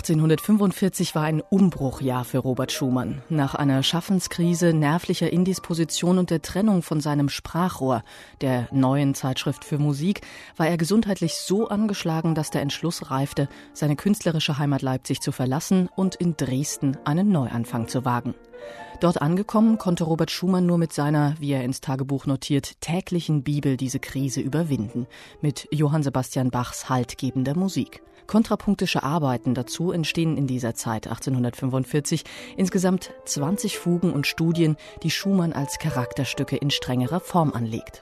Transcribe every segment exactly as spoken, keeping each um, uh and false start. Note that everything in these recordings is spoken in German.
achtzehnhundertfünfundvierzig war ein Umbruchjahr für Robert Schumann. Nach einer Schaffenskrise, nervlicher Indisposition und der Trennung von seinem Sprachrohr, der Neuen Zeitschrift für Musik, war er gesundheitlich so angeschlagen, dass der Entschluss reifte, seine künstlerische Heimat Leipzig zu verlassen und in Dresden einen Neuanfang zu wagen. Dort angekommen, konnte Robert Schumann nur mit seiner, wie er ins Tagebuch notiert, täglichen Bibel diese Krise überwinden, mit Johann Sebastian Bachs haltgebender Musik. Kontrapunktische Arbeiten dazu entstehen in dieser Zeit, achtzehnhundertfünfundvierzig, insgesamt zwanzig Fugen und Studien, die Schumann als Charakterstücke in strengerer Form anlegt.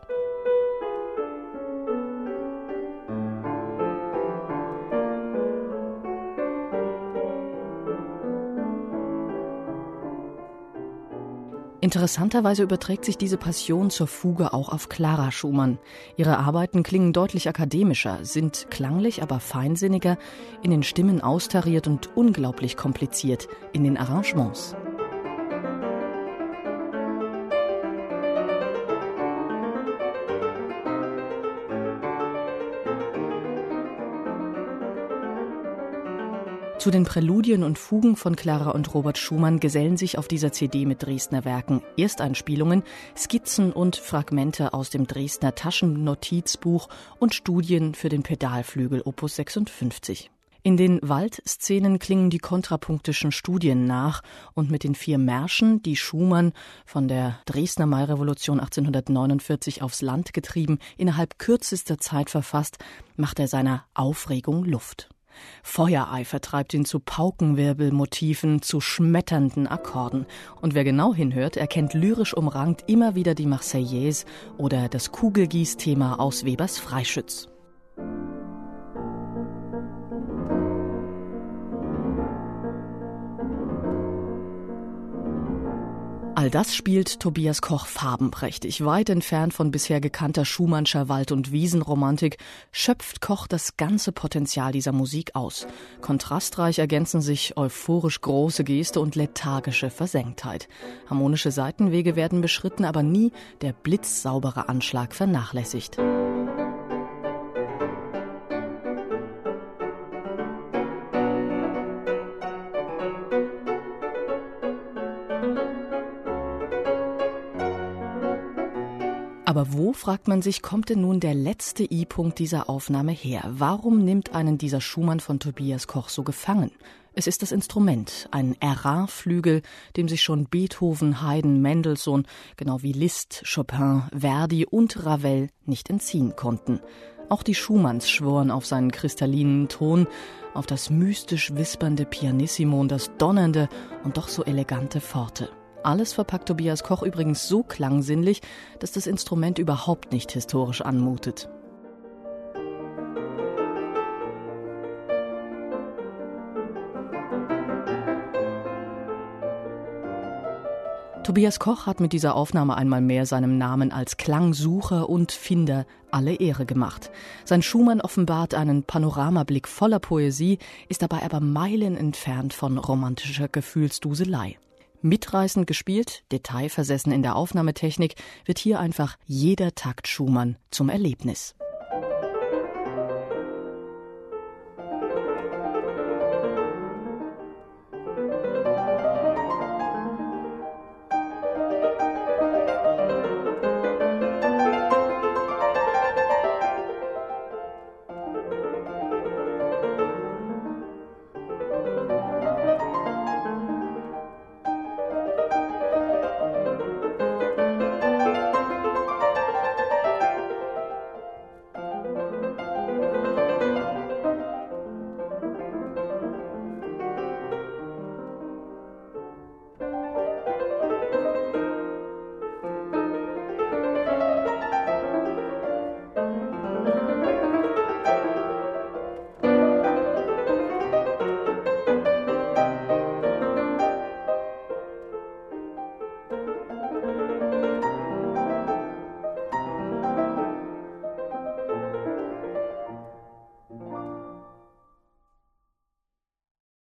Interessanterweise überträgt sich diese Passion zur Fuge auch auf Clara Schumann. Ihre Arbeiten klingen deutlich akademischer, sind klanglich, aber feinsinniger, in den Stimmen austariert und unglaublich kompliziert in den Arrangements. Zu den Präludien und Fugen von Clara und Robert Schumann gesellen sich auf dieser C D mit Dresdner Werken Ersteinspielungen, Skizzen und Fragmente aus dem Dresdner Taschennotizbuch und Studien für den Pedalflügel Opus sechsundfünfzig. In den Waldszenen klingen die kontrapunktischen Studien nach und mit den vier Märschen, die Schumann, von der Dresdner Mairevolution achtzehnhundertneunundvierzig aufs Land getrieben, innerhalb kürzester Zeit verfasst, macht er seiner Aufregung Luft. Feuereifer treibt ihn zu Paukenwirbelmotiven, zu schmetternden Akkorden. Und wer genau hinhört, erkennt lyrisch umrankt immer wieder die Marseillaise oder das Kugelgießthema aus Webers Freischütz. All das spielt Tobias Koch farbenprächtig. Weit entfernt von bisher gekannter Schumannscher Wald- und Wiesenromantik schöpft Koch das ganze Potenzial dieser Musik aus. Kontrastreich ergänzen sich euphorisch große Geste und lethargische Versenktheit. Harmonische Seitenwege werden beschritten, aber nie der blitzsaubere Anschlag vernachlässigt. Aber wo, fragt man sich, kommt denn nun der letzte I-Punkt dieser Aufnahme her? Warum nimmt einen dieser Schumann von Tobias Koch so gefangen? Es ist das Instrument, ein Erard-Flügel, dem sich schon Beethoven, Haydn, Mendelssohn, genau wie Liszt, Chopin, Verdi und Ravel nicht entziehen konnten. Auch die Schumanns schworen auf seinen kristallinen Ton, auf das mystisch wispernde Pianissimo und das donnernde und doch so elegante Forte. Alles verpackt Tobias Koch übrigens so klangsinnlich, dass das Instrument überhaupt nicht historisch anmutet. Tobias Koch hat mit dieser Aufnahme einmal mehr seinem Namen als Klangsucher und Finder alle Ehre gemacht. Sein Schumann offenbart einen Panoramablick voller Poesie, ist dabei aber Meilen entfernt von romantischer Gefühlsduselei. Mitreißend gespielt, detailversessen in der Aufnahmetechnik, wird hier einfach jeder Takt Schumann zum Erlebnis.